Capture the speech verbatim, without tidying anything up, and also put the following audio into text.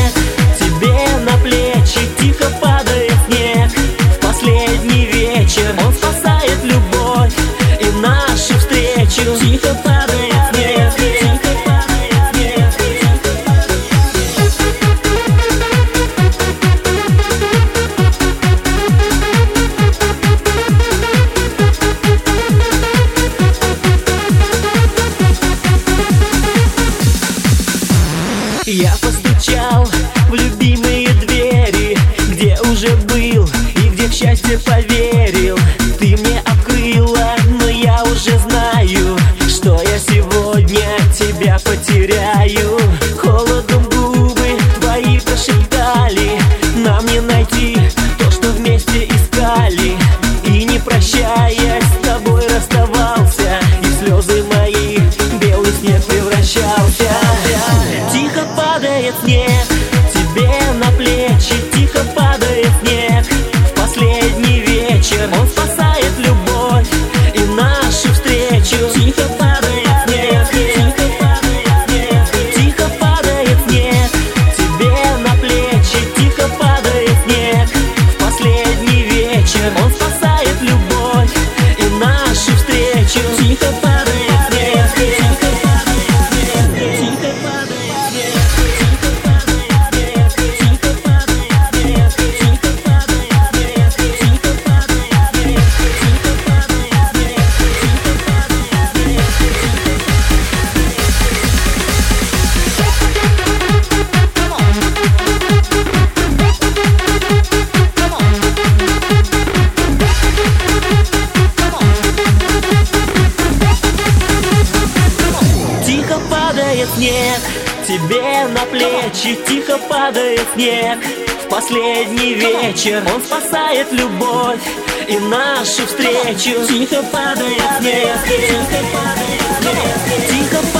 снег тебе на плечи, тихо падает снег. В последний вечер он спасает любовь и нашу встречу. Тихо падает снег, тихо падает снег, тихо падает. Я постучал в любимые двери, где уже был и где в счастье поверил. Ты мне открыла, но я уже знаю, что я сегодня тебя потеряю. Холодом губы твои прошептали, нам не найти то, что вместе искали. И не прощаясь, с тобой расставался, и в слезы мои белый снег превращался. Тихо падает снег тебе на плечи, тихо падает снег. В последний вечер он спасает любовь и нашу встречу. Тихо падает снег, тихо падает снег, тихо падает снег тебе на плечи, тихо падает снег. В последний вечер он спасает любовь и нашу встречу. Тихо падает снег, тихо падает снег, тихо падает снег. Тихо падает снег тебе на плечи, тихо падает снег. В последний вечер он спасает любовь и нашу встречу. Тихо падает снег, тихо падает снег, тихо